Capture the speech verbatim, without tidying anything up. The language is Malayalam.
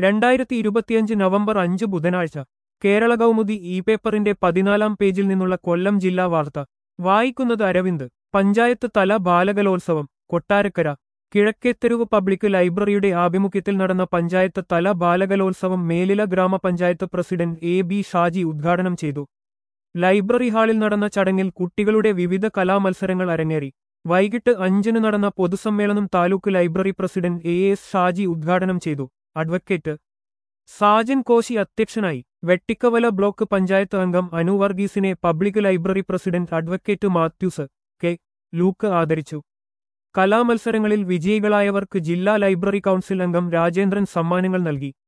രണ്ടായിരത്തി ഇരുപത്തിയഞ്ച് നവംബർ അഞ്ച് ബുധനാഴ്ച കേരള കൗമുദി ഇ പേപ്പറിന്റെ പതിനാലാം പേജിൽ നിന്നുള്ള കൊല്ലം ജില്ലാ വാർത്ത വായിക്കുന്നത് അരവിന്ദ്. പഞ്ചായത്ത് തല ബാലകലോത്സവം കൊട്ടാരക്കര. കിഴക്കേത്തെരുവ് പബ്ലിക് ലൈബ്രറിയുടെ ആഭിമുഖ്യത്തിൽ നടന്ന പഞ്ചായത്ത് തല ബാലകലോത്സവം മേലില ഗ്രാമപഞ്ചായത്ത് പ്രസിഡന്റ് എ ബി ഷാജി ഉദ്ഘാടനം ചെയ്തു. ലൈബ്രറി ഹാളിൽ നടന്ന ചടങ്ങിൽ കുട്ടികളുടെ വിവിധ കലാമത്സരങ്ങൾ അരങ്ങേറി. വൈകിട്ട് അഞ്ചിന് നടന്ന പൊതുസമ്മേളനം taluk library president A S Shaji ഉദ്ഘാടനം ചെയ്തു. അഡ്വക്കേറ്റ് സാജൻ കോശി അധ്യക്ഷനായി. വെട്ടിക്കവല ബ്ലോക്ക് പഞ്ചായത്ത് അംഗം അനു വർഗീസിനെ public library president advocate Mathews K Luke ആദരിച്ചു. കലാമത്സരങ്ങളിൽ വിജയികളായവർക്ക് ജില്ലാ ലൈബ്രറി കൗൺസിൽ അംഗം രാജേന്ദ്രൻ സമ്മാനങ്ങൾ നൽകി.